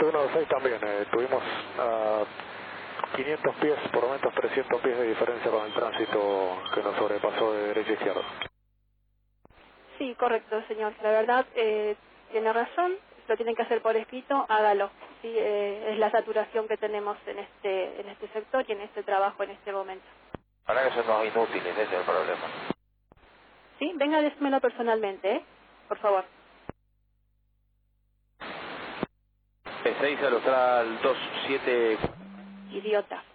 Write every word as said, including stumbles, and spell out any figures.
uno dos seis también, eh, tuvimos uh, quinientos pies, por momentos trescientos pies de diferencia con el tránsito que nos sobrepasó de derecha a izquierda. Sí, correcto, señor. La verdad, eh, tiene razón, lo tienen que hacer por escrito, hágalo. Sí, eh, es la saturación que tenemos en este en este sector y en este trabajo en este momento. Ahora que somos inútiles, ese es el problema. Sí, venga, déjemelo personalmente, ¿eh? Por favor. seis al Austral dos siete. Idiota.